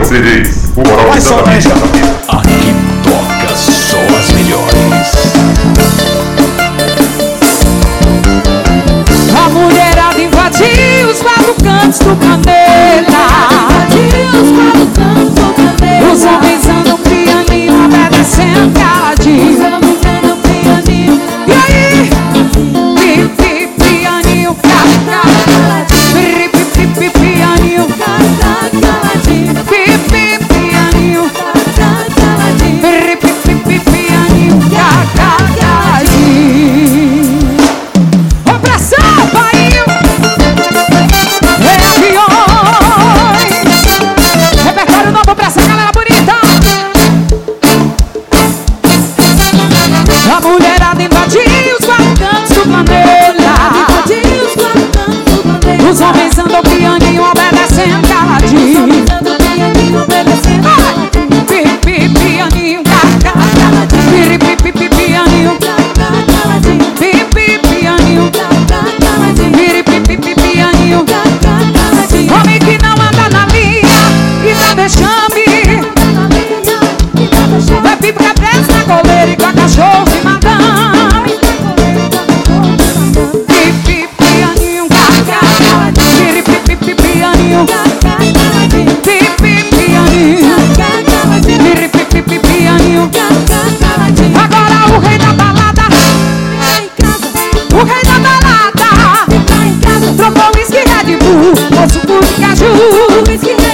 Léo CDs, o moral que tá na mídia. Aqui toca só as melhores. A mulherada invadiu os quatro cantos do planeta. Os homens andam pianinho, obedecendo caladinho. E aí? Pipi, pianinho, caladinho. Pipi, pianinho, caladinho. Pipi, pianinho, caladinho. Pipi, pianinho, caladinho. Opressão, painho. Aviões. Repertório novo pra essa galera bonita. A mulherada invadiu os quatro cantos do planeta. Os homens andam pianinho, obedecendo caladinho. Pipi, pianinho, caladinho. Pipi, pianinho, caladinho. Pipi, pianinho, caladinho. Pipi, pianinho, caladinho. Homem que não anda na linha e dá vexame. Vai ficar preso na coleira igual cachorro de madame. Pipi, pianinho, caladinho. Pipi, pianinho, caladinho. Pipi, pianinho, caladinho. Pipi, pianinho, caladinho. Agora o rei da balada, o rei da balada, trocou whisky Red Bull com suco de caju.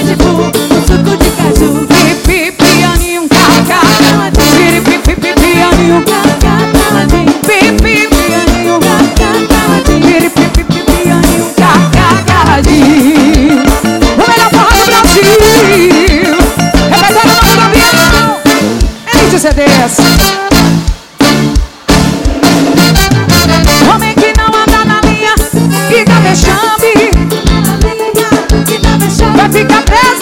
Pipi, pianinho, caladinho. Pipi, pianinho, caladinho. Pipi, pianinho, caladinho. Pipi, pianinho, caladinho. O melhor forró do Brasil. Repertório novo do avião. Elite CDs. Homem que não anda na linha e dá vexame. Vai ficar preso